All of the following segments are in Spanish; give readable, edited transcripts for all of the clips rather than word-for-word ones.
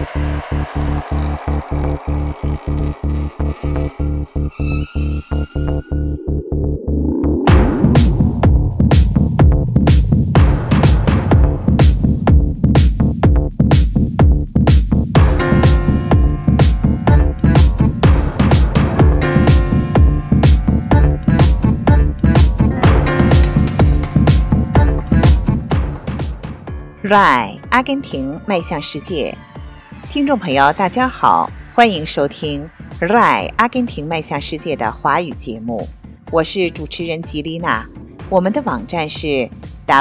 RAI 阿根廷迈向世界，听众朋友大家好，欢迎收听 RAI 阿根廷迈向世界的华语节目，我是主持人吉丽娜。我们的网站是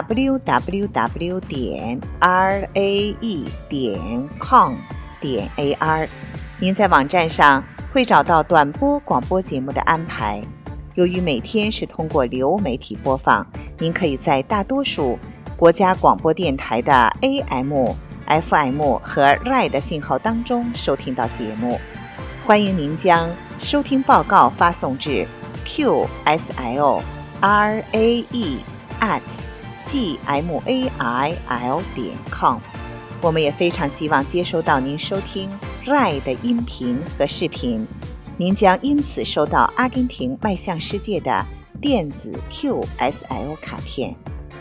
www.rae.com.ar， 您在网站上会找到短波广播节目的安排。由于每天是通过流媒体播放，您可以在大多数国家广播电台的 AM、FM 和 RAI 的信号当中收听到节目。欢迎您将收听报告发送至 qsil@gmail.com。 我们也非常希望接收到您收听 RAI 的音频和视频，您将因此收到阿根廷迈向世界的电子 QSL 卡片。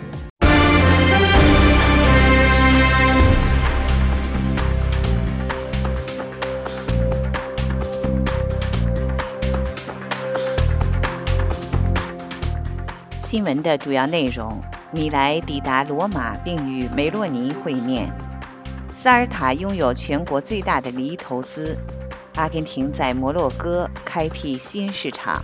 新闻的主要内容：米莱抵达罗马并与梅洛尼会面；萨尔塔拥有全国最大的锂投资；阿根廷在摩洛哥开辟新市场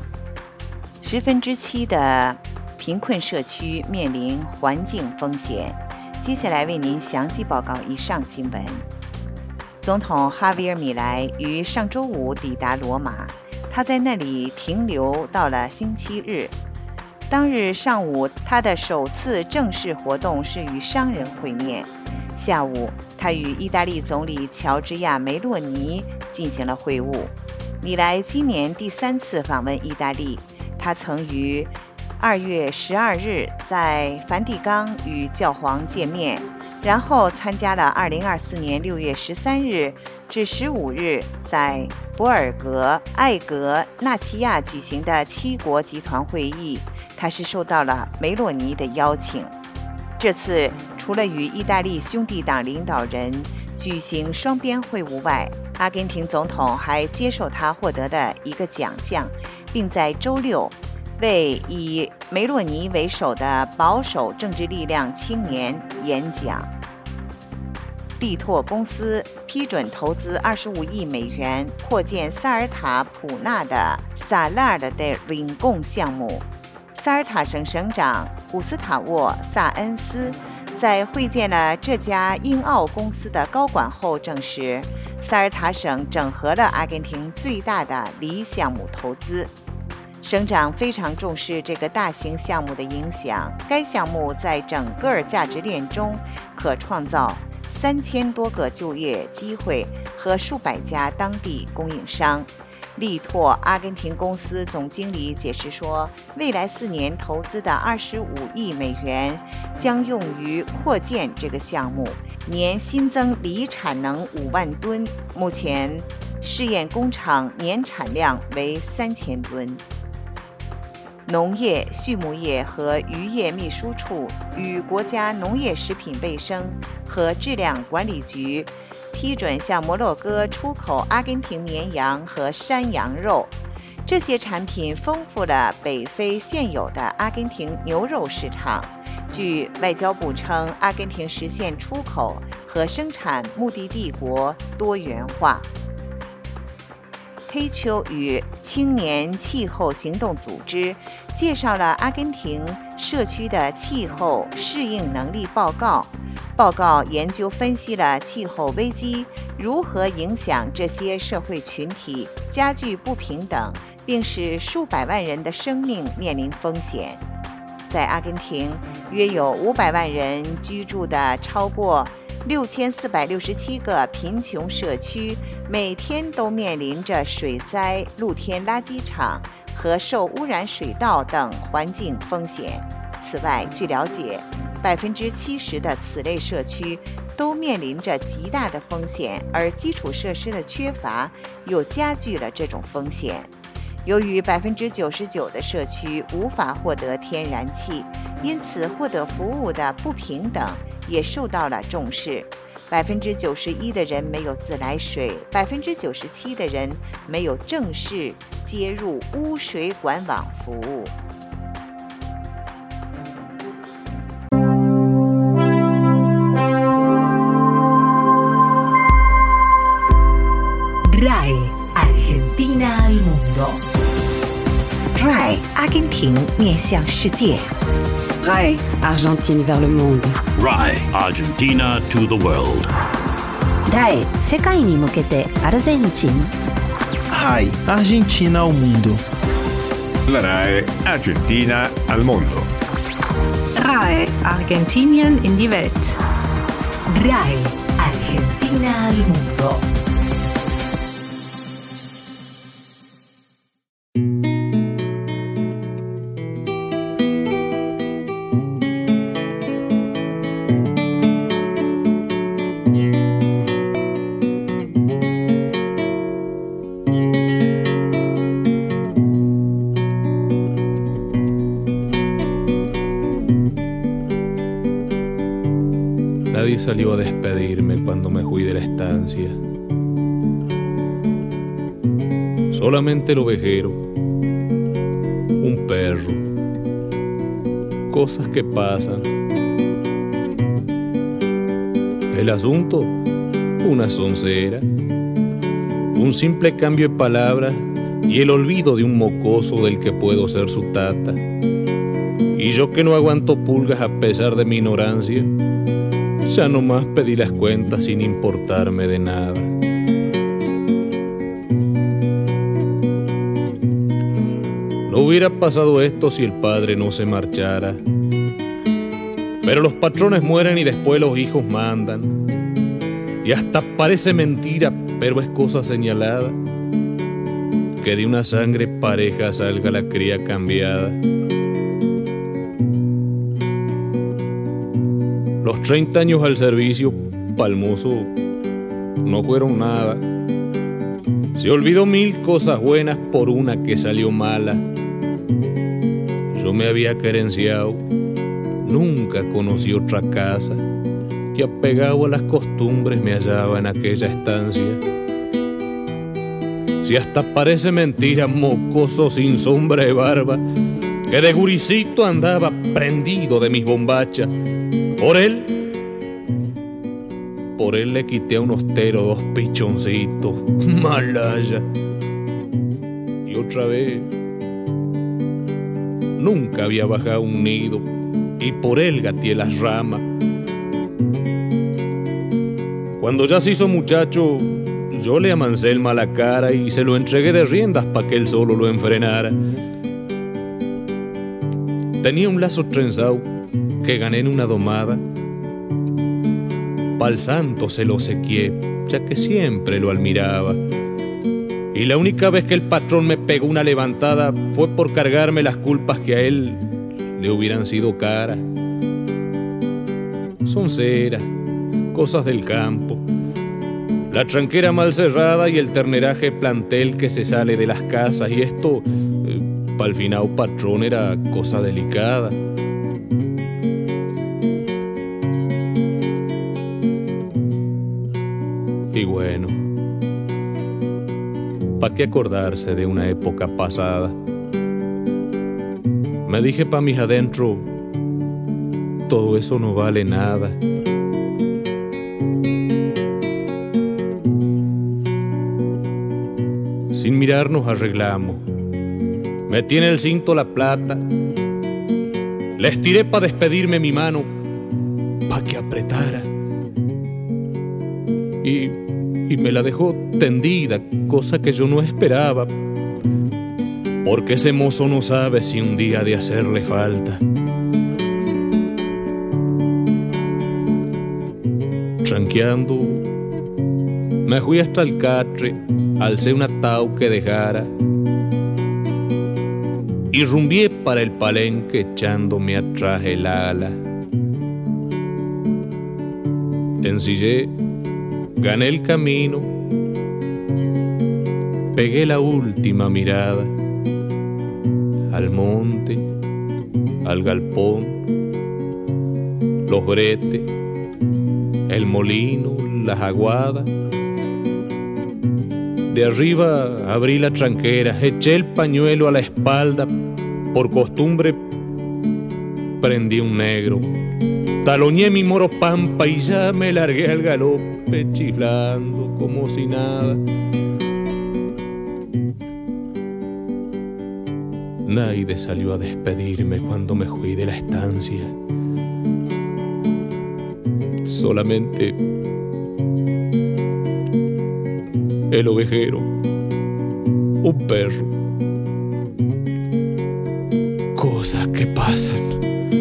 ；7%的贫困社区面临环境风险。接下来为您详细报告以上新闻。总统哈维尔·米莱于上周五抵达罗马，他在那里停留到了星期日。当日上午，他的首次正式活动是与商人会面。下午，他与意大利总理乔治亚·梅洛尼进行了会晤。米莱今年第3次访问意大利，他曾于2月12日在梵蒂冈与教皇见面，然后参加了2024年6月13日至15日在博尔格艾格纳齐亚举行的7国集团会议。他是受到了梅洛尼的邀请。这次除了与意大利兄弟党领导人举行双边会晤外，阿根廷总统还接受他获得的一个奖项，并在周六为以梅洛尼为首的保守政治力量青年演讲。力拓公司批准投资25亿美元扩建萨尔塔普纳的萨拉尔的领贡项目。萨尔塔省省长古斯塔沃·萨恩斯在会见了这家英澳公司的高管后证实，萨尔塔省整合了阿根廷最大的锂项目投资。省长非常重视这个大型项目的影响，该项目在整个价值链中可创造3000多个就业机会和数百家当地供应商。力拓阿根廷公司总经理解释说，未来4年投资的25亿美元将用于扩建这个项目，年新增锂产能5万吨，目前试验工厂年产量为3000吨。农业、畜牧业和渔业秘书处与国家农业食品卫生和质量管理局批准向摩洛哥出口阿根廷绵羊和山羊肉，这些产品丰富了北非现有的阿根廷牛肉市场。据外交部称，阿根廷实现出口和生产目的地国多元化。黑丘与青年气候行动组织介绍了阿根廷社区的气候适应能力报告。报告研究分析了气候危机如何影响这些社会群体，加剧不平等，并使数百万人的生命面临风险。在阿根廷，约有500万人居住的超过6467个贫穷社区，每天都面临着水灾、露天垃圾场和受污染水道等环境风险。此外，据了解，70%的此类社区都面临着极大的风险，而基础设施的缺乏又加剧了这种风险。由于99%的社区无法获得天然气，因此获得服务的不平等也受到了重视。91%的人没有自来水，97%的人没有正式接入污水管网服务。 RAI Argentina al mundo. RAI 阿根廷面向世界。 RAI Argentine vers le monde. RAI Argentina to the world. RAI 世界に向けてアルゼンチン。 RAI Argentina al mundo. La RAI Argentina al mondo. RAI Argentinien in die Welt. RAI Argentina al mundo. Nadie salió a despedirme cuando me fui de la estancia. Solamente el ovejero, un perro, cosas que pasan. El asunto, una soncera, un simple cambio de palabras y el olvido de un mocoso del que puedo ser su tata. Y yo que no aguanto pulgas a pesar de mi ignorancia, ya nomás pedí las cuentas sin importarme de nada. No hubiera pasado esto si el padre no se marchara. Pero los patrones mueren y después los hijos mandan. Y hasta parece mentira, pero es cosa señalada, que de una sangre pareja salga la cría cambiada. Los 30 años al servicio, palmoso, no fueron nada. Se olvidó 1000 cosas buenas por una que salió mala. Yo me había querenciado, nunca conocí otra casa, que apegado a las costumbres me hallaba en aquella estancia. Si hasta parece mentira, mocoso sin sombra de barba, que de guricito andaba prendido de mis bombachas. Por él le quité a un hostero 2 pichoncitos, malaya. Y otra vez, nunca había bajado un nido, y por él gateé las ramas. Cuando ya se hizo muchacho, yo le amancé el mala cara y se lo entregué de riendas pa' que él solo lo enfrenara. Tenía un lazo trenzado que gané en una domada. Pa'l santo se lo sequié, ya que siempre lo admiraba. Y la única vez que el patrón me pegó una levantada fue por cargarme las culpas que a él le hubieran sido caras. Son ceras, cosas del campo, la tranquera mal cerrada y el terneraje plantel que se sale de las casas. Y esto, pa'l finao patrón, era cosa delicada. Y bueno, ¿pa' qué acordarse de una época pasada? Me dije pa' mis adentro, todo eso no vale nada. Sin mirar nos arreglamos. Metí en el cinto la plata, le estiré pa' despedirme mi mano, pa' que apretara. Y me la dejó tendida, cosa que yo no esperaba, porque ese mozo no sabe si un día ha de hacerle falta. Tranqueando, me fui hasta el catre, alcé un atao que dejara y rumbié para el palenque echándome atrás el ala. ensillé, gané el camino, pegué la última mirada al monte, al galpón, los bretes, el molino, las aguadas. De arriba abrí la tranquera, eché el pañuelo a la espalda, por costumbre prendí un negro, taloñé mi moro pampa y ya me largué al galope chiflando como si nada. Naide salió a despedirme cuando me fui de la estancia. Solamente el ovejero, un perro. Cosas que pasan.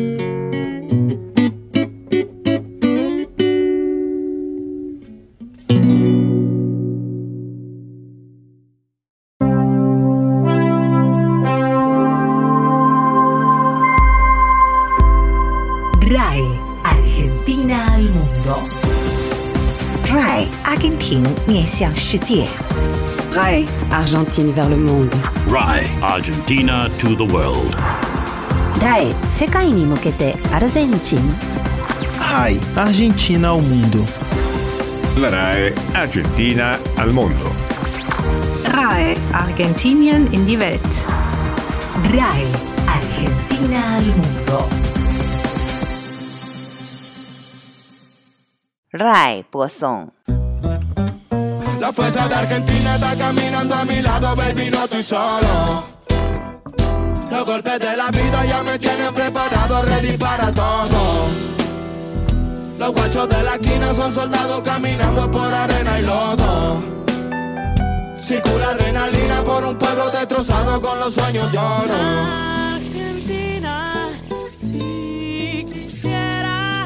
RAE Argentina al mundo. RAE 阿根廷面向世界。 RAE Argentine vers le monde. RAE Argentina to the world. RAE 世界に向けてアルゼンチン。 RAI Argentina ao mundo. La RAE Argentina al mondo. RAE Argentinien in die Welt. RAE Argentina al mundo. RAE 播送。 La fuerza de Argentina está caminando a mi lado, baby, no estoy solo. Los golpes de la vida ya me tienen preparado, ready para todo. Los guachos de la esquina son soldados caminando por arena y lodo. Circula adrenalina por un pueblo destrozado con los sueños de oro. Argentina, si quisiera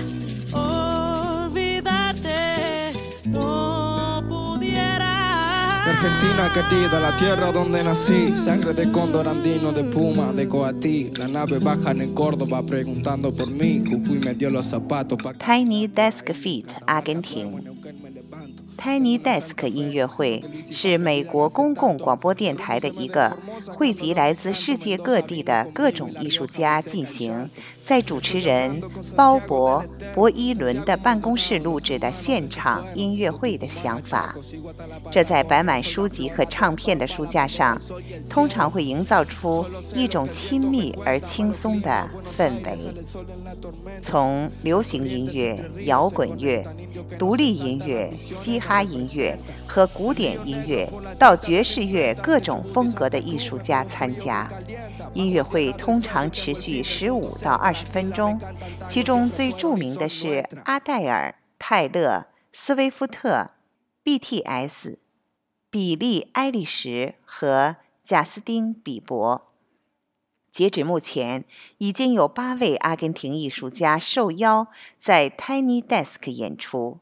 olvidarte, no pudiera. Argentina querida, la tierra donde nací. Sangre de cóndor andino, de puma, de coatí. La nave baja en Córdoba preguntando por mí. Jujuy me dio los zapatos para Tiny Desk Feat 阿根廷。Tiny Desk 音乐会是美国公共广播电台的一个汇集来自世界各地的各种艺术家进行在主持人鲍勃·博伊伦的办公室录制的现场音乐会的想法。这在摆满书籍和唱片的书架上，通常会营造出一种亲密而轻松的氛围。从流行音乐、摇滚乐、独立音乐、嘻哈音乐和古典音乐到爵士乐各种风格的艺术家参加。音乐会通常持续15到20分钟，其中最著名的是阿黛尔、泰勒、斯威夫特、BTS、比利·埃利什和贾斯汀·比伯。截止目前，已经有8位阿根廷艺术家受邀在 Tiny Desk 演出。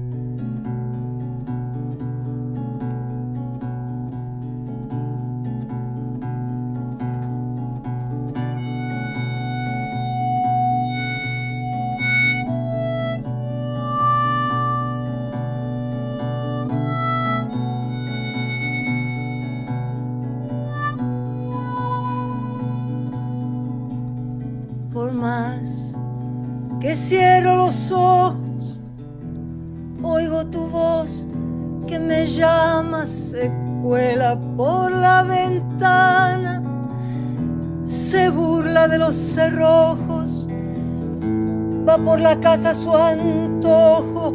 Por más que cierro los ojos, oigo tu voz que me llama, se cuela por la ventana, se burla de los cerrojos, va por la casa a su antojo,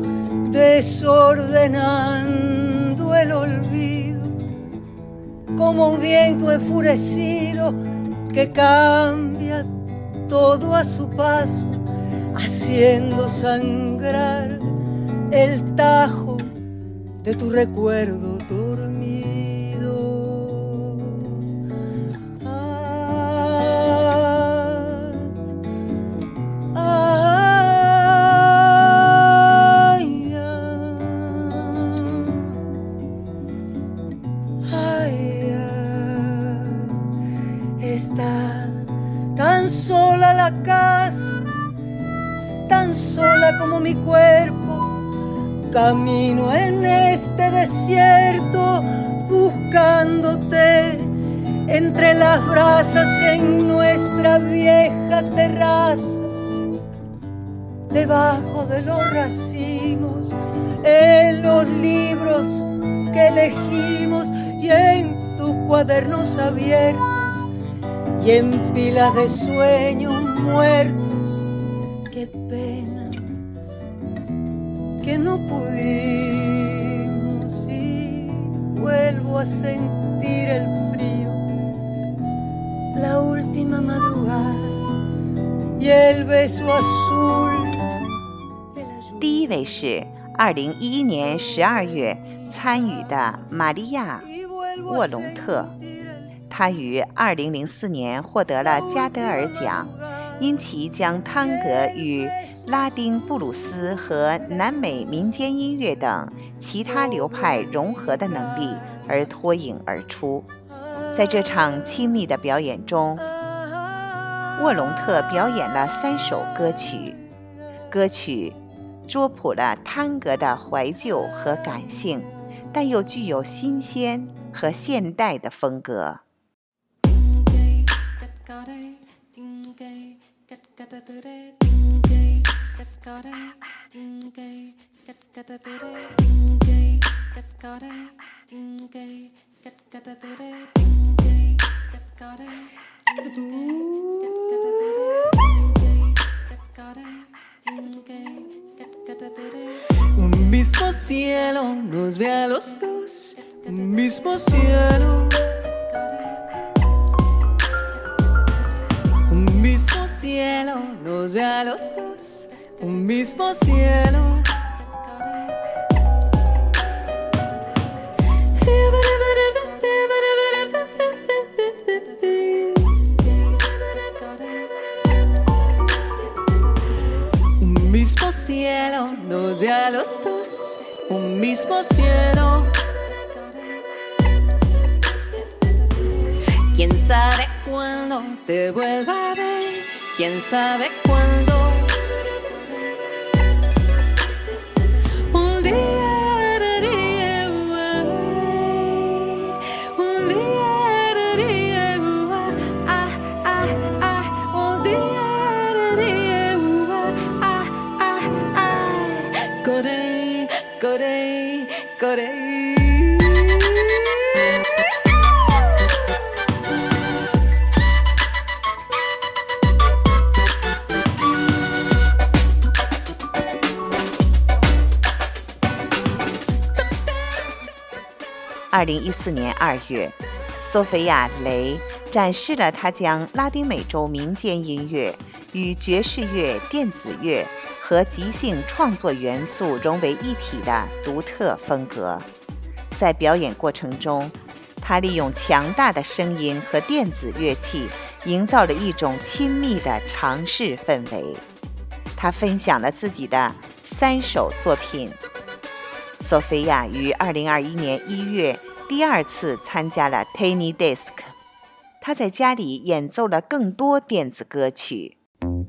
desordenando el olvido, como un viento enfurecido que cambia todo a su paso, haciendo sangrar el tajo de tu recuerdo dormido. Está tan sola la casa, tan sola como mi cuerpo, camino en este desierto buscándote entre las brasas en nuestra vieja terraza, debajo de los racimos, en los libros que elegimos y en tus cuadernos abiertos y en pilas de sueños muertos. Qué pena que no pudimos y vuelvo a sentir el frío, la última madrugada y el beso azul。 第一位是2011年12月参与的玛利亚·沃隆特，她于2004年获得了加德尔奖，因其将探戈与拉丁布鲁斯和南美民间音乐等其他流派融合的能力而脱颖而出。在这场亲密的表演中，沃隆特表演了3首歌曲，歌曲捉谱了探戈的怀旧和感性，但又具有新鲜和现代的风格。 Un mismo cielo nos ve a los dos, un mismo cielo. Un mismo cielo nos ve a los dos, un mismo cielo. Un mismo cielo nos ve a los dos, un mismo cielo. ¿Quién sabe cuándo te vuelva a ver? ¿Quién sabe cuándo? Un día, un día, un día, corre, corre, corre. 2014年2月，索菲亚·雷展示了她将拉丁美洲民间音乐与爵士乐、电子乐和即兴创作元素融为一体的独特风格。在表演过程中，她利用强大的声音和电子乐器，营造了一种亲密的尝试氛围。她分享了自己的3首作品。索菲亚于2021年1月第2次参加了 Tiny Desk， 她在家里演奏了更多电子歌曲。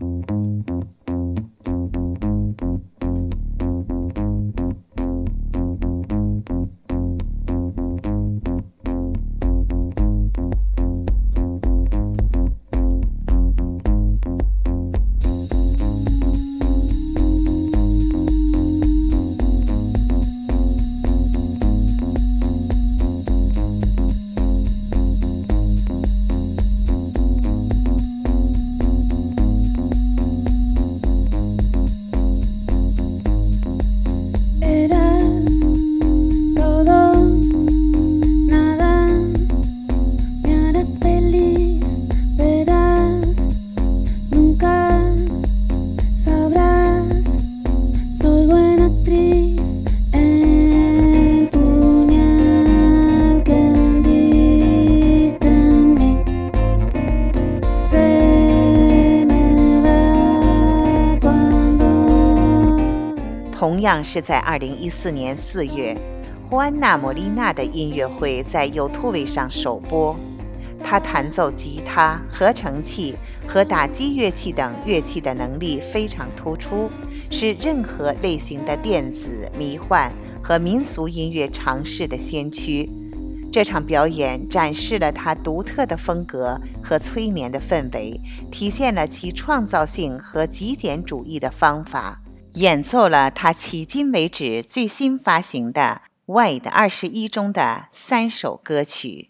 同样是在2014年4月，胡安娜·莫莉娜的音乐会在 YouTube 上首播。她弹奏吉他、合成器和打击乐器等乐器的能力非常突出， 是任何类型的电子、迷幻和民俗音乐尝试的先驱。这场表演展示了他独特的风格和催眠的氛围，体现了其创造性和极简主义的方法，演奏了他迄今为止最新发行的 Wide 21中的3首歌曲。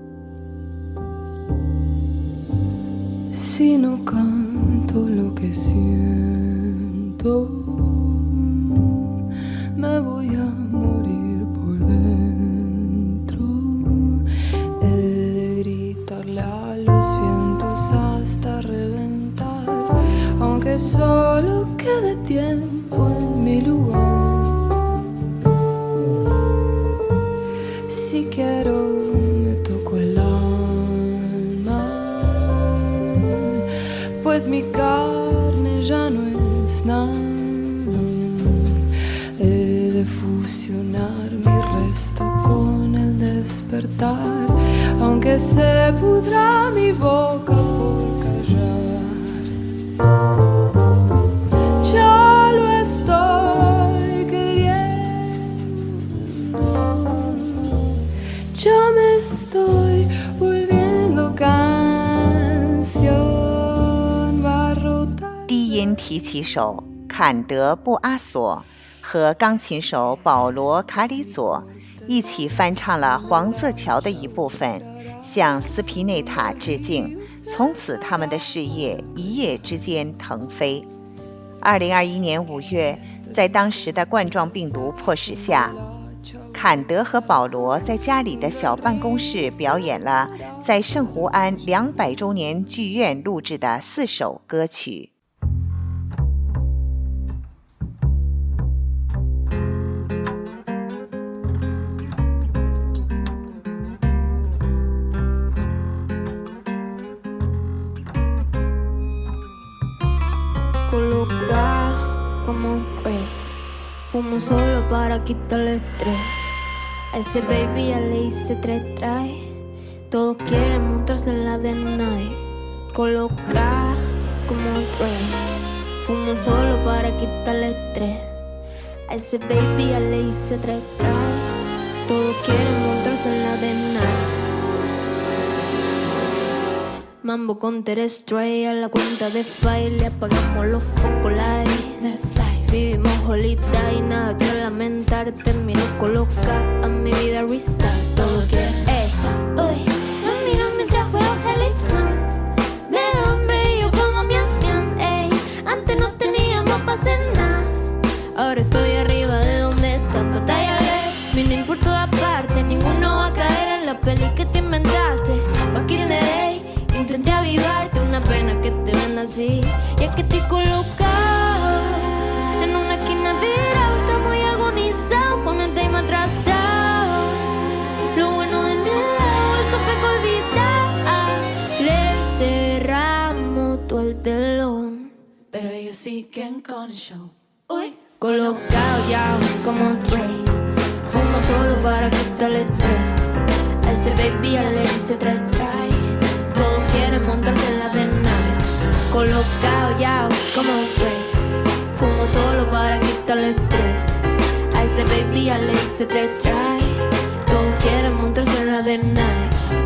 Si no canto lo que siento, me voy a morir por dentro. He de gritarle a los vientos hasta reventar, aunque solo quede tiempo en mi lugar. Si quiero me toco el pues mi carne ya no es nada. He de fusionar mi resto con el despertar, aunque se pudra mi boca por callar. Ya lo estoy queriendo, ya me estoy volviendo canción。 低音提琴手坎德布阿索和钢琴手保罗卡里佐一起翻唱了黄色桥的一部分，向斯皮内塔致敬，从此他们的事业一夜之间腾飞。2021年5月，在当时的冠状病毒迫使下，坎德和保罗在家里的小办公室表演了在圣胡安200周年剧院录制的4首歌曲。 Coloca como un rey, fumo solo para quitarle estrés. A ese baby ya le hice 3 try. Todos quieren montarse en la de nadie. Coloca como un rey, fumo solo para quitarle estrés. A ese baby ya le hice 3 try. Todos quieren montarse en la de nadie. Mambo con Teresa Stray a la cuenta de file, le apagamos los focos, la business life. Vivimos holiday y nada que lamentar. Termino coloca a mi vida restart. Todo quiere, uy, no miro mientras juego Helly Hunt. Me da hambre y yo como miam miam, antes no teníamos pa' cenar, ahora estoy arriba de donde está. Batallale, vine por todas partes, ninguno va a caer en la peli que te inventaste. Back in the day intenté avivarte, una pena que te ven así. Y es que estoy colocado en una esquina virada, muy agonizado, con el time atrasado. Lo bueno de mi lado, eso fue que olvidar. Le cerramos todo el telón, pero ellos siguen con el show. Uy, colocado ya como un rey, fumo solo para quitarle estrés. A ese baby ya le hice 3 try. Todos quieren montarse en la de nave. Colocado ya como un rey, fumo solo para quitarle estrés. A ese baby ya le hice 3 try. Todos quieren montarse en la de nave.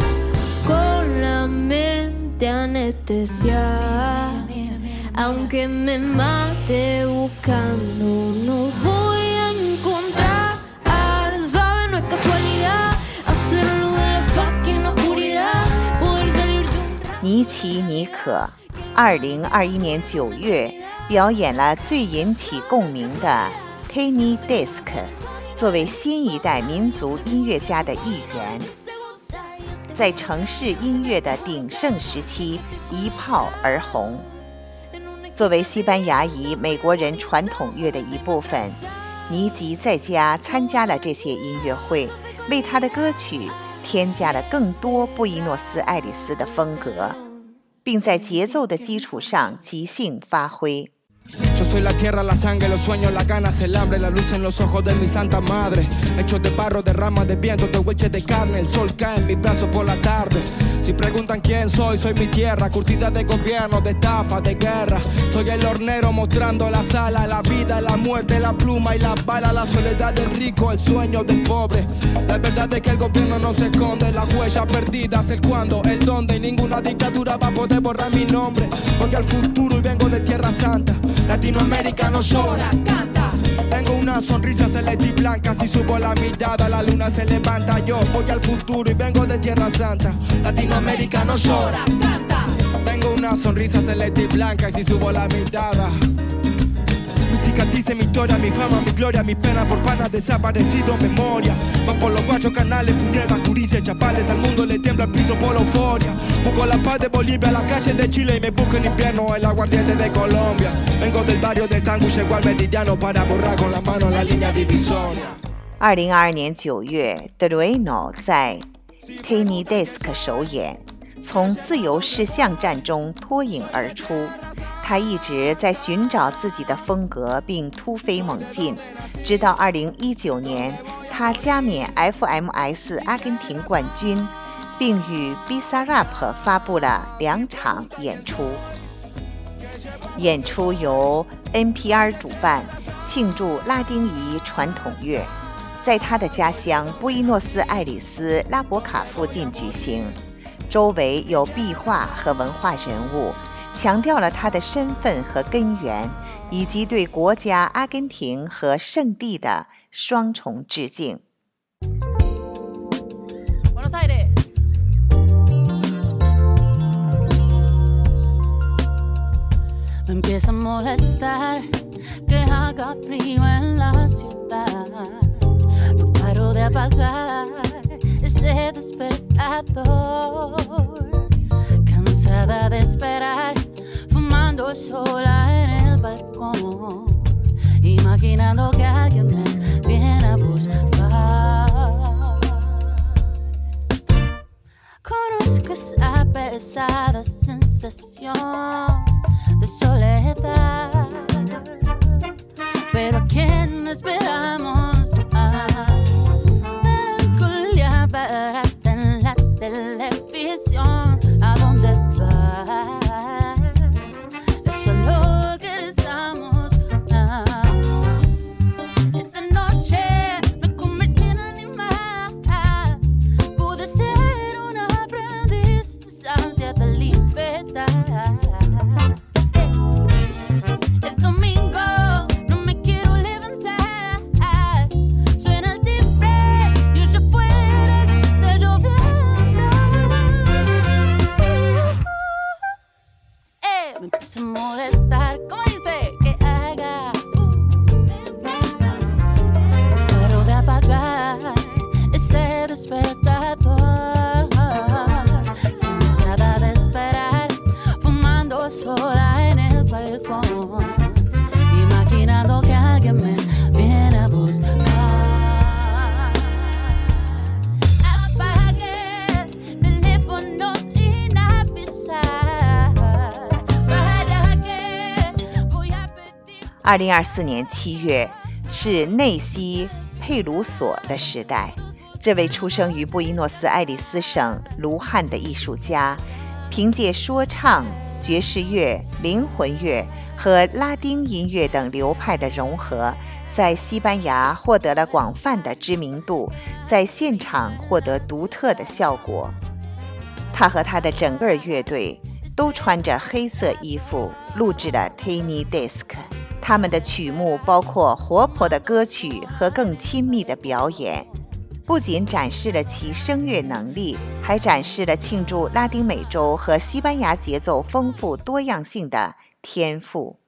Con la mente anestesiada, aunque me mate buscando, no voy a encontrar. ¿Sabes? No es casualidad hacerlo de la fucking oscuridad. 尼奇尼可2021年9月表演了最引起共鸣的 Tiny Desk， 作为新一代民族音乐家的一员，在城市音乐的鼎盛时期一炮而红。作为西班牙裔美国人传统乐的一部分，尼吉在家参加了这些音乐会，为他的歌曲添加了更多布宜诺斯艾利斯的风格，并在节奏的基础上即兴发挥。 Yo soy la tierra, la sangre, los sueños, las ganas, el hambre, la luz en los ojos de mi santa madre. Hechos de barro, de ramas de viento, de hueches de carne. El sol cae en mis brazos por la tarde. Si preguntan quién soy mi tierra, curtida de gobierno, de estafa, de guerra. Soy el hornero mostrando la sala, la vida, la muerte, la pluma y la bala, la soledad del rico, el sueño del pobre. La verdad es que el gobierno no se esconde, las huellas perdidas, el cuándo, el dónde, y ninguna dictadura va a poder borrar mi nombre. Voy al futuro y vengo de Tierra Santa. Latinoamérica no llora, canta. Tengo una sonrisa celeste y blanca. Si subo la mirada, la luna se levanta. Yo voy al futuro y vengo de Tierra Santa. Latinoamérica no llora, canta. Tengo una sonrisa celeste y blanca. Y si subo la mirada, mi cicatriz, mi historia, mi fama, mi gloria, mi pena por panas desaparecido, memoria. Va por los guachos canales, puñetas, curicias, chapales. Al mundo le tiembla el piso por la euforia. Busco la paz de Bolivia, las calles de Chile. Y me busco en invierno el aguardiente de Colombia. Vengo del barrio del tango y llego al meridiano para borrar con la mano la línea divisoria. 2022年9月 Trueno 在 Tiny Desk 首演，从自由式巷战中脱颖而出。他一直在寻找自己的风格并突飞猛进，直到2019年他加冕 FMS 阿根廷冠军，并与 Bizarrap 发布了2场演出。演出由 NPR 主办，庆祝拉丁裔传统乐，在他的家乡布宜诺斯艾利斯拉博卡附近举行，周围有壁画和文化人物，强调了他的身份和根源，以及对国家阿根廷和圣地的双重致敬。 Buenos Aires. Me empieza a molestar que haga frío en la ciudad. No paro de apagar ese despertador. Cansada de esperar, fumando sola en el balcón, imaginando que alguien me viene a buscar. Conozco esa pesada sensación de soledad, pero ¿a quién esperamos? Melancolía barata en la televisión. ¿A dónde vas? Eso es lo que rezamos. Esa noche me convertí en animal. Pude ser un aprendiz de esa ansia de libertad. Es domingo, no me quiero levantar. Suena el timbre y allá afuera está lloviendo. Me empieza a molestar. ¿Cómo dice? Que haga. Paro de apagar ese despertador. Cansada de esperar, fumando sola en el balcón, imaginando que alguien me viene a buscar. Apague teléfono sin avisar. ¿Para qué voy a pedir? 2024年7月是内西佩鲁索的时代。这位出生于布宜诺斯艾利斯省卢汉的艺术家，凭借说唱、爵士乐、灵魂乐和拉丁音乐等流派的融合，在西班牙获得了广泛的知名度，在现场获得独特的效果。他和他的整个乐队都穿着黑色衣服录制了 Tiny Desk， 他们的曲目包括活泼的歌曲和更亲密的表演，不仅展示了其声乐能力，还展示了庆祝拉丁美洲和西班牙节奏丰富多样性的天赋。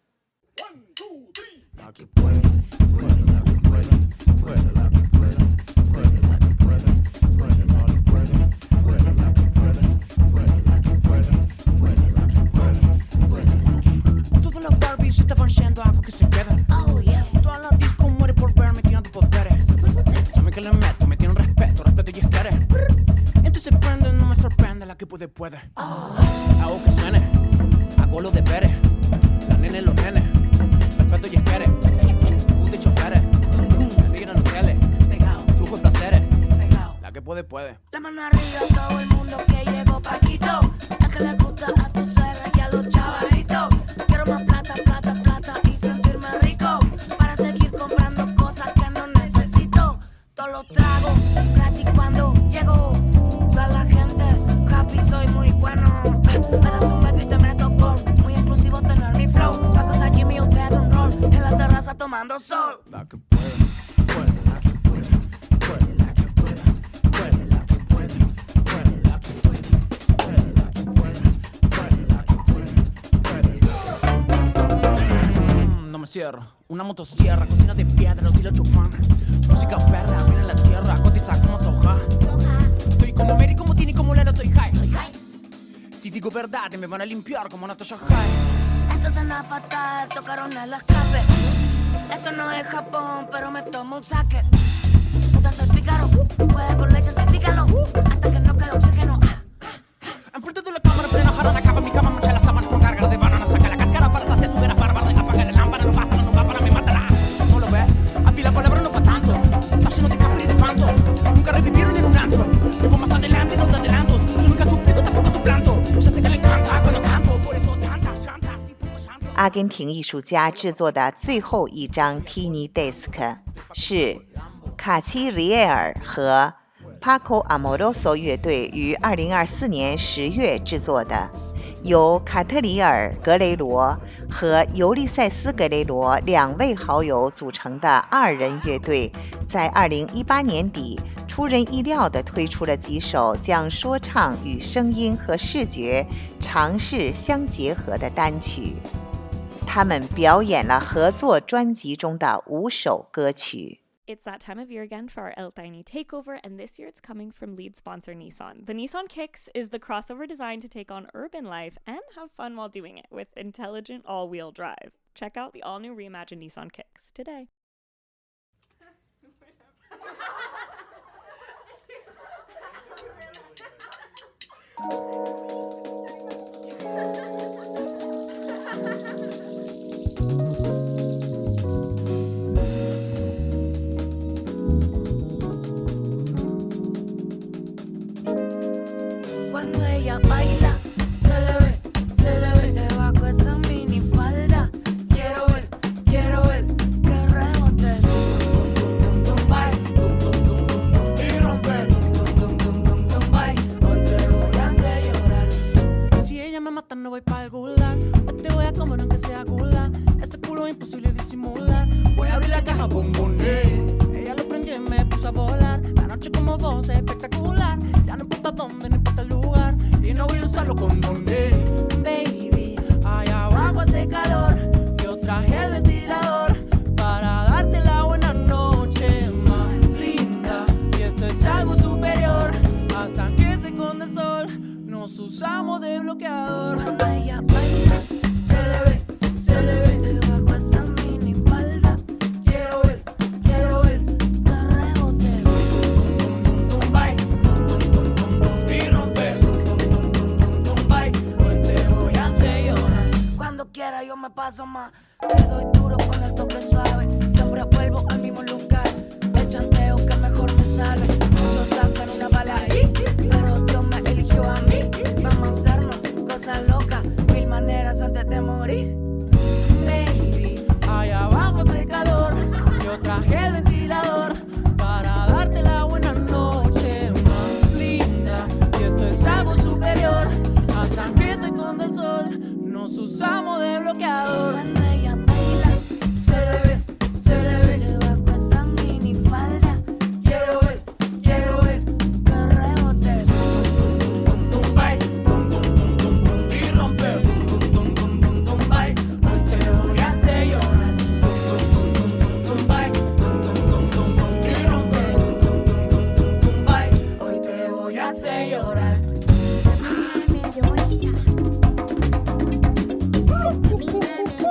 Todos los Barbies estaban yendo a algo que se queda. Oh, yeah. Todas las discos mueren por verme tirando poderes. Saben que le meto, me tienen respeto y esqueres. Entonces prende, no me sorprende la que puede. Hago que suene, hago los deberes. La nene los nenes, respeto y esqueres. Puta y choferes, la negra en hoteles, lujo y placeres. La que puede puede. La mano arriba a todo el mundo que llegó Paquito. Es que le gusta a tu suegra y a los chavalitos. Quiero más plata, plata, plata y sentirme rico. Para seguir comprando cosas que no necesito. Todos los tragos gratis cuando llego. Toda la gente happy, soy muy bueno. Me das un metro y te meto gol. Muy exclusivo tener mi flow. La cosa Jimmy, usted un rol. En la terraza tomando sol. La que puede, puede, la que puede, puede, la que puede, puede, la que puede, puede, la que puede, puede, la que puede, puede, la que puede, puede. No me cierro, una motosierra, cocina de piedra, lo tiro chufán. Música perra, mira la tierra, cotiza como soja. Estoy como Mary, como Tini, como Lelo, estoy high. Si digo verdad, me van a limpiar como Natasha High. Esto suena fatal, tocaron el escape. Esto no es Japón, pero me tomo un saque. Puta, soy pícaro, puede con leche, salpícalo. Hasta que no quede oxígeno. Enfrente de la cámara, plena jarana, capa mi cama, mancha las sábanas con carga de banana. Saca la cáscara para saciar su vera bárbara. Apaga la lámpara, no basta, no va para me matará. No lo ve, a ti la palabra no pa' tanto. Está lleno de capri y de fanto. Nunca revivieron en un antro. Llevo más adelante, no te adelantos. Yo nunca suplico, tampoco tu planto. Ya sé que le encanta cuando canto, por eso tantas chantas y poco llanto. 阿根廷艺术家制作的最后一张 Tiny Desk 是卡奇里埃尔和 Paco Amoroso 乐队于2024年10月制作的，由卡特里尔·格雷罗和尤利塞斯·格雷罗2位好友组成的2人乐队，在2018年底出人意料地推出了几首将说唱与声音和视觉尝试相结合的单曲。他们表演了合作专辑中的5首歌曲。 It's that time of year again for our El Tiny Takeover, and this year it's coming from lead sponsor Nissan. The Nissan Kicks is the crossover designed to take on urban life and have fun while doing it with intelligent all-wheel drive. Check out the all-new reimagined Nissan Kicks today. Cuando ella baila, se le ve debajo esa minifalda. Quiero ver que rebote. Y rompe. Hoy te voy a hacer llorar. Si ella me mata no voy pa' el gulag. Te voy a comer aunque sea gulag. Ese culo es imposible disimular. Voy a abrir la caja, bomboné. Ella lo prendió y me puso a volar. La noche como vos es espectacular. Ya no importa dónde, no importa el lugar. Y no voy a usarlo con donde. Baby, allá abajo hace calor. Yo traje el ventilador para darte la buena noche más linda. Y esto es algo superior. Hasta que se esconde el sol, nos usamos de bloqueador. Cuando ella baila, se le ve debajo esa minifalda. Quiero ver que rebote. Y rompe. Hoy te voy a hacer llorar. Cuando quiera yo me paso más. Te doy duro con el toque suave. Siempre vuelvo al mismo lugar. El chanteo que mejor me sale. Muchos gastan una bala ahí, pero Dios me eligió a mí. Vamos a hacernos cosas locas, 1000 maneras antes de morir. Baby, allá abajo hace calor. Yo traje el ventilador para darte la buena noche más linda. Y esto es algo superior. Hasta que se esconde el sol, nos usamos de bloqueador. Cuando ella baila, se le ve debajo esa minifalda. Quiero ver que rebote. Y rompe. Hoy te voy a hacer llorar. Y rompe. Hoy te voy a hacer llorar. Medio bonita.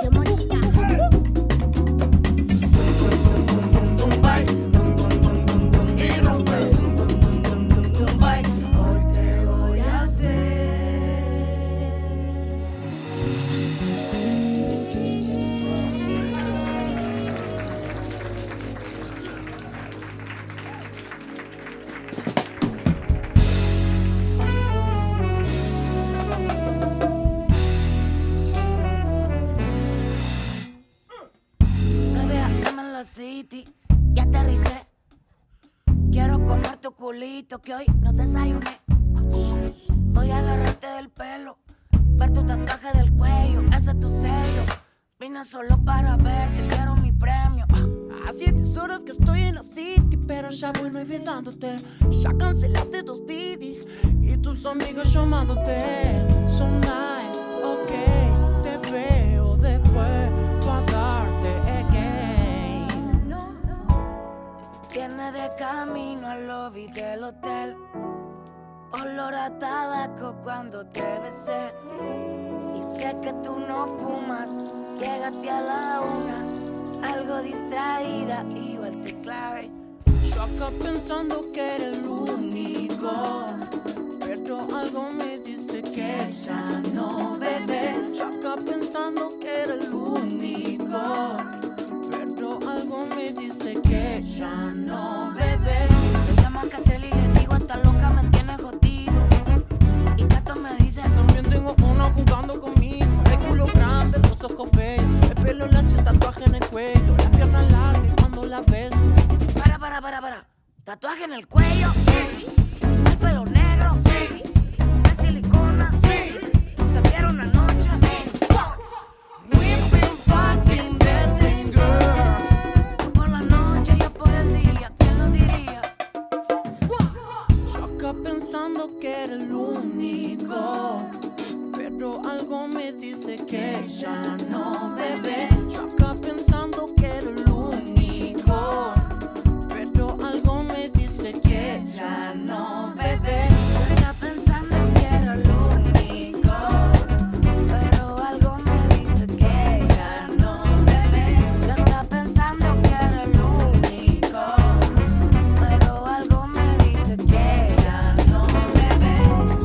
solito que hoy no desayuné. Voy a agarrarte del pelo, ver tu tatuaje del cuello, ese es tu sello. Vine solo para verte, quiero mi premio. Hace 10 horas que estoy en la city, pero ya voy olvidándote. Ya cancelaste 2 Didi y tus amigos llamándote. So nice, ok, te veo después pa' darte again. Viene de camino al lobby del hotel, olor a tabaco cuando te besé. Y sé que tú no fumas, llegaste a la 1, algo distraída, igual te clavé. Yo acá pensando que era el único, pero algo me dice que ya no, bebé. Yo acá pensando que era el único, pero algo me dice que ya no, bebé. Me llamo a Catrell y le digo, esta loca me tiene jodido. Y Cato me dice, también tengo una jugando conmigo. El culo grande, los ojos feos, el pelo lacio, tatuaje en el cuello, las piernas largas cuando la beso. Para. ¿Tatuaje en el cuello? Sí. ¿El pelo negro? Sí. ¿De silicona? Sí. ¿Se vieron anoche? Sí. We've been fucking dancing, girl. Tú por la noche, yo por el día, ¿quién lo diría? Yo acá pensando que era el único, pero algo me dice que ya no, bebé. Yo acá pensando que era el único, pero algo me dice que ya no, bebé. Está pensando que era lo único, pero algo me dice que ya no, bebé. Yo está pensando que era lo único, pero algo me dice que ya no, bebé.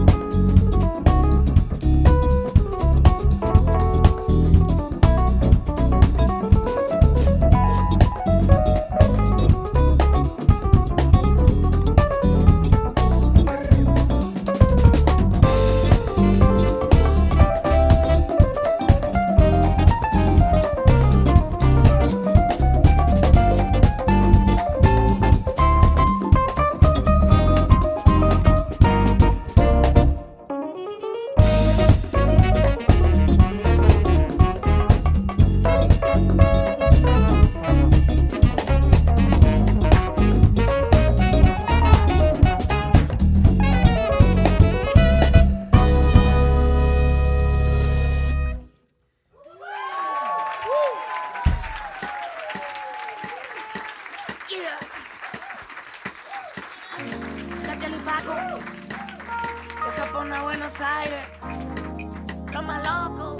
Catrell y Paco, de Japón a Buenos Aires, lo más loco.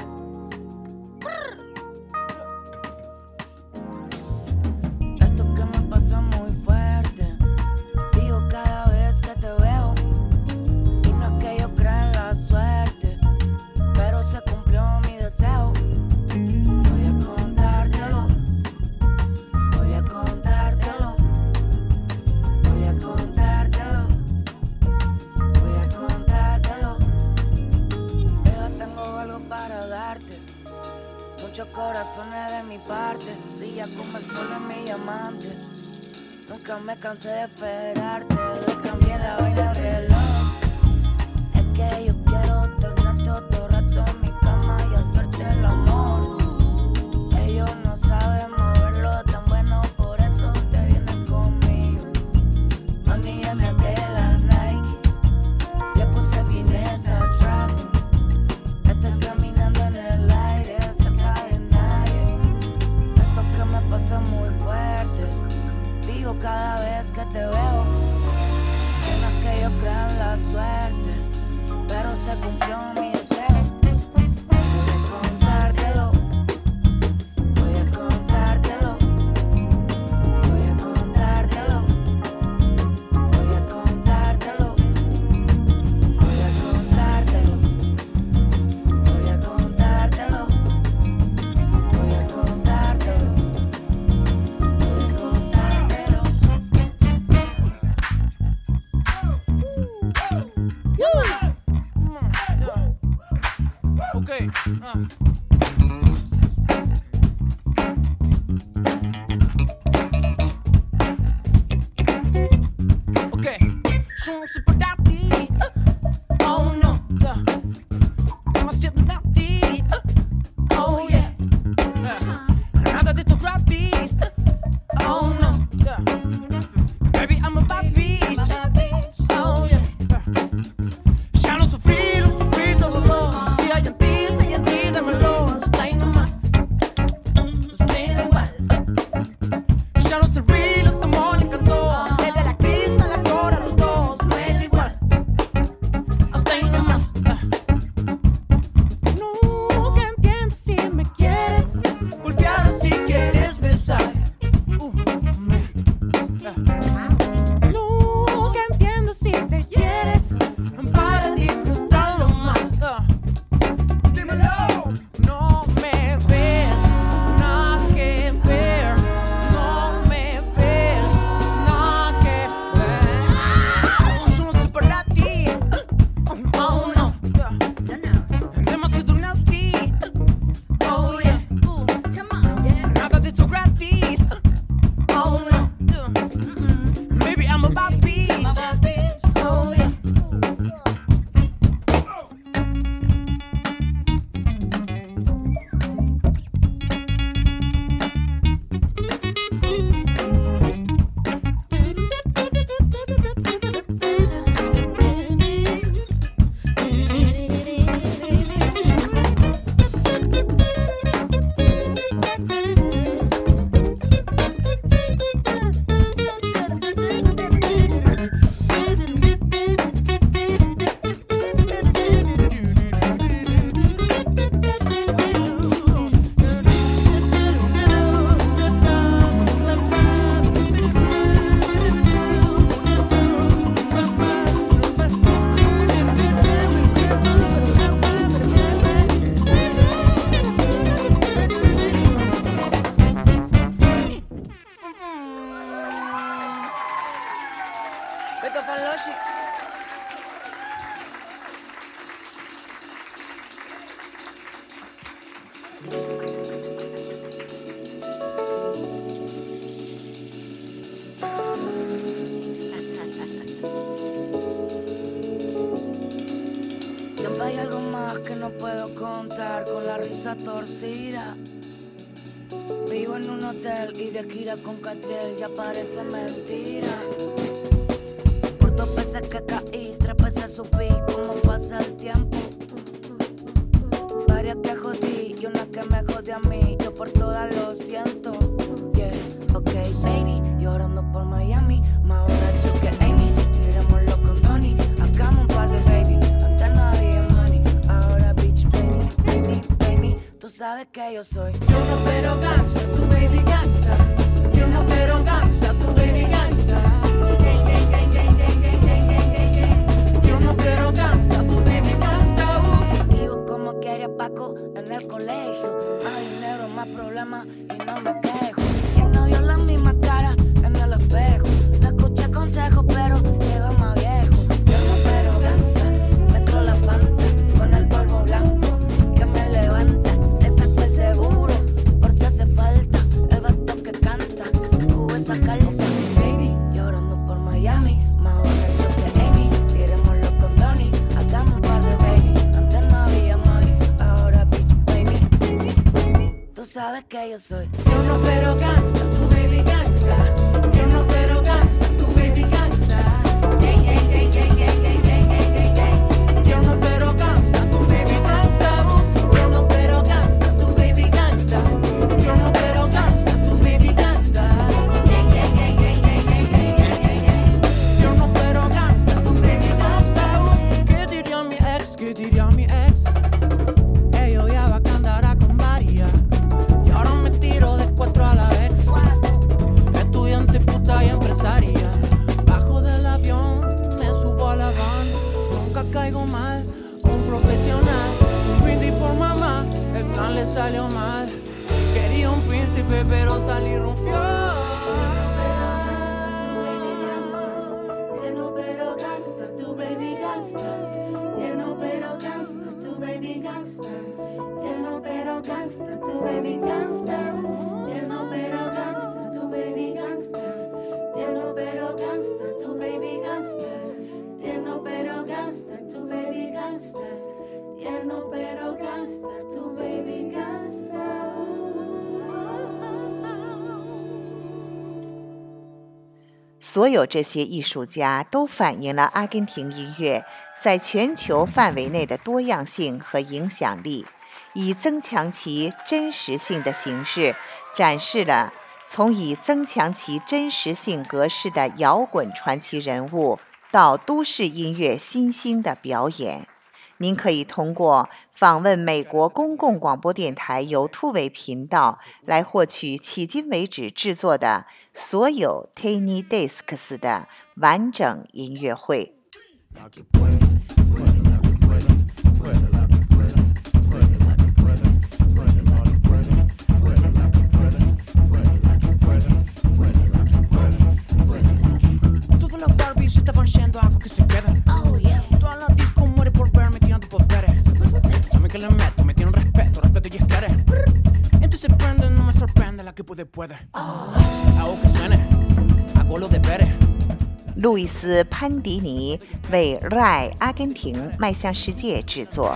Esto que me pasa muy fuerte, digo cada vez que te veo. Y no es que yo crea en la suerte, pero se cumplió mi deseo. Voy a contártelo, voy a contártelo, voy a contártelo, voy a contártelo. Yo tengo algo para darte, muchos corazones de mi parte, brilla como el sol en mi diamante. Nunca me cansé de esperarte, le cambié la vaina al reloj. Es que yo quiero tenerte otro rato en mi cama y hacerte el amor. Ellos no saben moverlo tan bueno, por eso te vienes conmigo. Mami, ya me até la Nike, le puse fineza al trap. Estoy caminando en el aire, cerca de nadie. Esto que me pasa muy fuerte, digo cada vez que te veo. Que no es que yo crea en la suerte, pero se cumplió mi deseo. Voy a contártelo, voy a contártelo, voy a contártelo, voy a contártelo, voy a contártelo, voy a contártelo, voy a contártelo, voy a contártelo. Yo no soy para ti. Oh no, demasiado naughty. Oh yeah, nada de esto gratis. Oh no, baby I'm a bad bitch. Oh yeah, ya no sufrí dolor. Si hay en ti, dámelo. Hasta ahí nomás, estoy igual. Ya no serví los temores, encantó. Desde la crisis a la cora, los dos, me da igual. Hasta ahí nomás. Nunca entiendo si me quieres golpear o si quieres besar. Nunca entiendo si te quieres para disfrutarlo más. Dímelo. No me ves, nada que ver. No me ves, nada que ver. Yo no soy para ti. Oh no, demasiado nasty. Oh yeah, nada de esto gratis. Oh no, maybe I'm a bad bitch. Oh yeah. Beto Fanloshi. Siempre hay algo más que no puedo contar con la risa torcida. Vivo en un hotel y de gira con Catriel ya parece mentira. Por 2 veces que caí, 3 veces subí, como pasa el tiempo. Varias que jodí y una que me jode a mí, yo por todas lo siento. Yeah, ok baby, llorando por Miami, más borracho que Amy. Tirémoslo con Donnie, hagamos un par de baby. Antes no había money, ahora bitch pay me. Tú sabes que yo soy Yo no pero gangsta, tu baby gangsta. Yo no pero gangsta, tu baby gangsta. Yo no pero gangsta, tu baby gangsta. Vivo como quería Paco en el colegio. Más dinero, más problemas y no me quejo. ¿Quién no vio la misma cara en el espejo? No escuché consejos, pero llego más viejo. Yo no pero gangsta, mezclo la Fanta con el polvo blanco que me levanta. Le saco el seguro por si hace falta. El vato que canta, jugo esa carta. Baby, llorando por Miami, más borracho que Amy. Tirémoslo con Donnie, hagamos un par de baby. Antes no había money, ahora bitch pay me. Tú sabes que yo soy Yo no pero gangsta, tu baby gangsta. Yo no pero gangsta, tu baby gangsta. Yo no pero gangsta, tu baby gangsta. Yo no pero gangsta, tu baby gangsta. Yo no pero gangsta, tu baby gangsta. Yo no pero gangsta, tu baby gangsta. ¿Qué diría mi ex? ¿Qué diría mi ex? Ella odiaba que andara con María y ahora me tiro de 4 a la vez. Estudiante, puta y empresaria. Bajo del avión, me subo a la van. Nunca caigo mal, un profesional. Brindis por mamá, el plan le salió mal. Quería un príncipe, pero salí rufián. no pero gangsta, tu baby gangsta. No pero gangsta, tu baby gangsta. No pero gangsta, tu baby gangsta. No pero gangsta, tu baby gangsta. No pero gangsta, tu baby gangsta. 所有这些艺术家都反映了阿根廷音乐在全球范围内的多样性和影响力，以增强其真实性的形式展示了从以增强其真实性格式的摇滚传奇人物到都市音乐新兴的表演。您可以通过访问美国公共广播电台由突围频道来获取迄今为止制作的所有 Tiny Discs 的完整音乐会。路易斯·潘迪尼为 RAI 阿根廷迈向世界制作。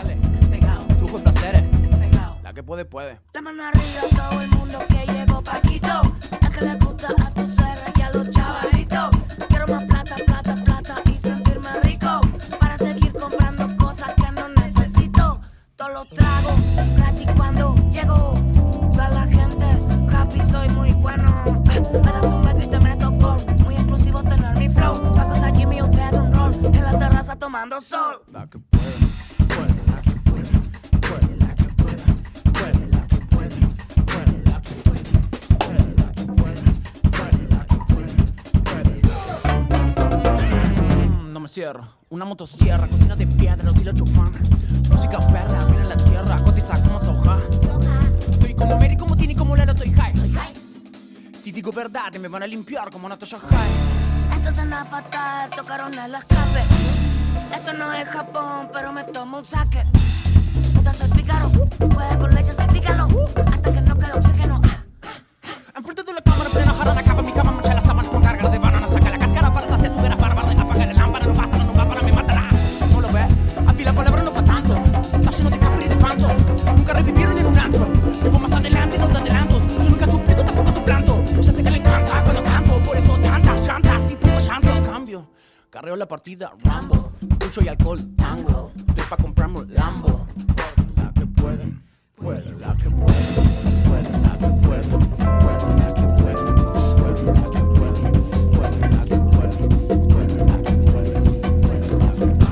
Una motosierra, cocina de piedra, estilo chufán. Música perra, viene en la tierra, cotiza como soja. Estoy como Mary, como Tini, como Lelo, estoy high. Si digo verdad, me van a limpiar como Natasha High. Esto suena fatal, tocaron el escape. Esto no es Japón, pero me tomo un saque. Puta, soy pícaro, puede con leche, soy pícaro. Hasta que no quede oxígeno. Enfrente de la cámara, plena jarana, acaba mi cama, mancha la sábana con carga de banana. Saca la cáscara para saciar su vera bárbara. Apaga la lámpara, no basta, no va para me matará. No lo ves, aquí la palabra no pa' tanto. Está lleno de capri y de fanto. Nunca revivieron en un antro. Llevo más adelante, no te adelantos. Yo nunca suplico, tampoco suplanto. Ya sé que le encanta cuando canto. Por eso tantas chantas y poco llanto. En cambio, carreo la partida, Rambo. Pulso y alcohol, tango. Estoy pa' comprarme un Lambo. La que puede, puede, la que puede. Puede, la que puede, puede, la que puede. Puede, la que puede, puede, la que puede. Puede, la que puede, puede, la que puede.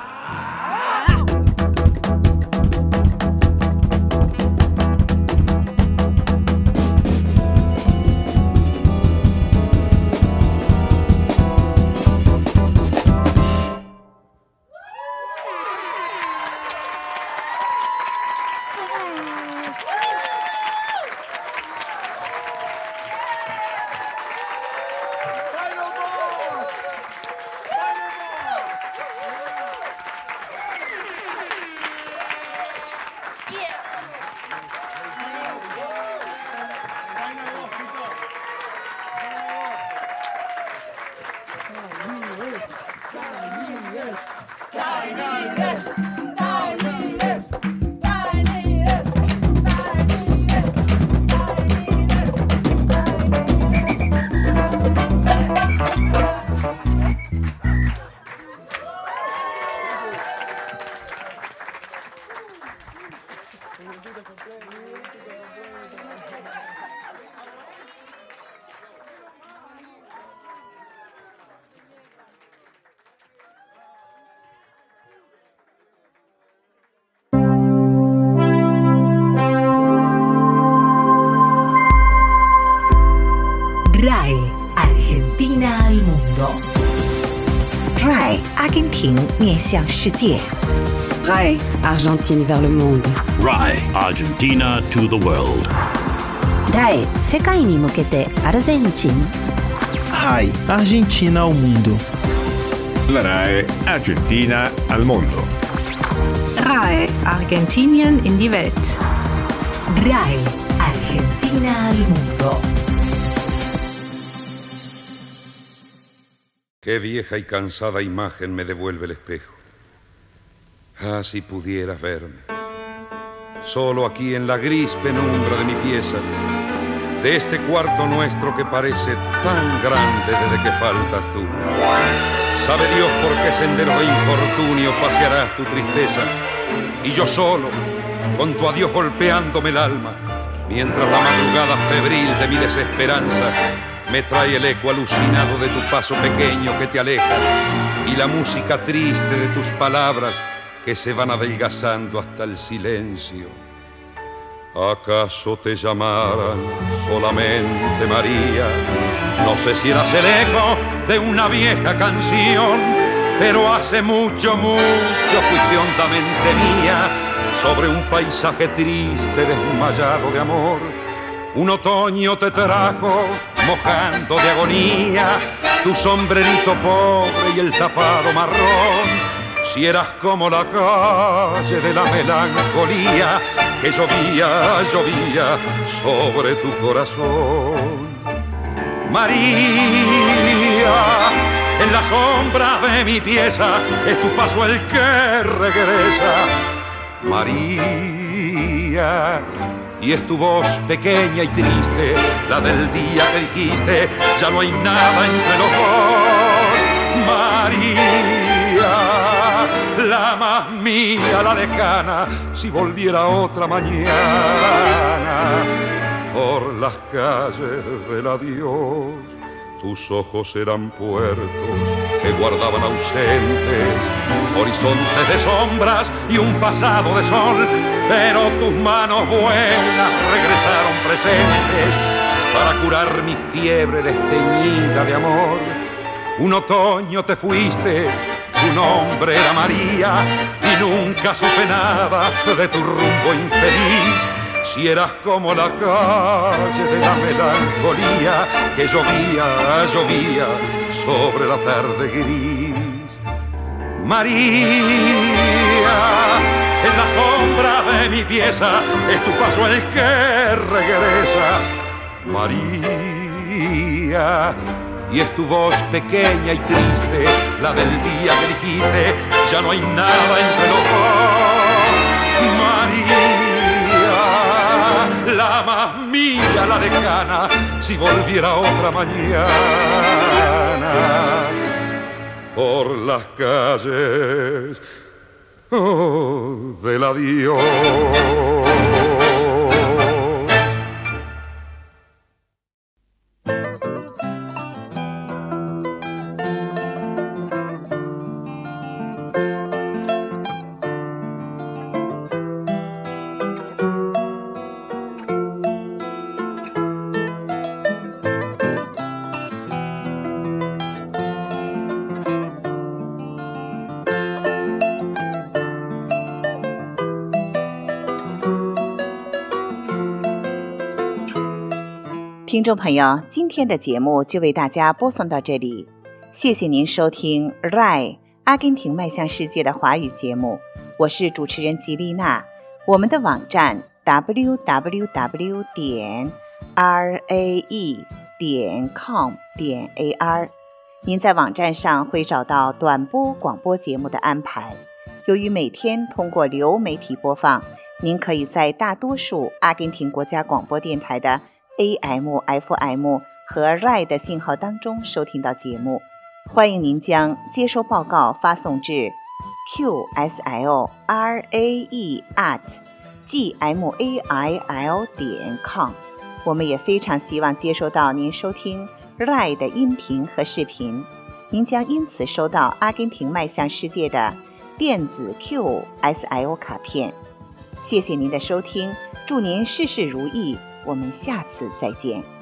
RAI, Argentina al mundo. RAI 阿根廷面向世界。 RAI, Argentine vers le monde. RAI Argentina to the world. RAI, 世界に向けてアルゼンチン。 RAI Argentina ao mundo. La RAI Argentina al mondo. RAI Argentinien in die Welt. RAI Argentina al mundo. Qué vieja y cansada imagen me devuelve el espejo. Ah, si pudieras verme. Solo aquí en la gris penumbra de mi pieza, de este cuarto nuestro que parece tan grande desde que faltas tú. Sabe Dios por qué sendero de infortunio pasearás tu tristeza, y yo solo, con tu adiós golpeándome el alma, mientras la madrugada febril de mi desesperanza me trae el eco alucinado de tu paso pequeño que te aleja y la música triste de tus palabras que se van adelgazando hasta el silencio. ¿Acaso te llamaran solamente María? No sé si eras el eco de una vieja canción, pero hace mucho, mucho fuiste hondamente mía, sobre un paisaje triste desmayado de amor. Un otoño te trajo mojando de agonía tu sombrerito pobre y el tapado marrón. Si eras como la calle de la melancolía que llovía, llovía sobre tu corazón. María, en la sombra de mi pieza es tu paso el que regresa. María, y es tu voz pequeña y triste, la del día que dijiste, ya no hay nada entre los dos. María, la más mía, la lejana, si volviera otra mañana por las calles del adiós. Tus ojos eran puertos que guardaban ausentes horizontes de sombras y un pasado de sol, pero tus manos buenas regresaron presentes para curar mi fiebre desteñida de amor. Un otoño te fuiste, tu nombre era María, y nunca supe nada de tu rumbo infeliz. Si eras como la calle de la melancolía que llovía, llovía sobre la tarde gris. María, en la sombra de mi pieza es tu paso el que regresa. María, y es tu voz pequeña y triste, la del día que dijiste, ya no hay nada entre los dos. María, la más mía, la lejana, si volviera otra mañana por las calles del adiós. 听众朋友，今天的节目就为大家播送到这里，谢谢您收听 RAI 阿根廷迈向世界的华语节目，我是主持人吉丽娜。我们的网站 www.rae.com.ar， 您在网站上会找到短波广播节目的安排。由于每天通过流媒体播放，您可以在大多数阿根廷国家广播电台的AM、FM 和 RAI 的信号当中收听到节目，欢迎您将接收报告发送至 qsl.rae@gmail.com。 我们也非常希望接收到您收听 RAI 的音频和视频，您将因此收到阿根廷迈向世界的电子 QSL 卡片。谢谢您的收听，祝您事事如意，我们下次再见。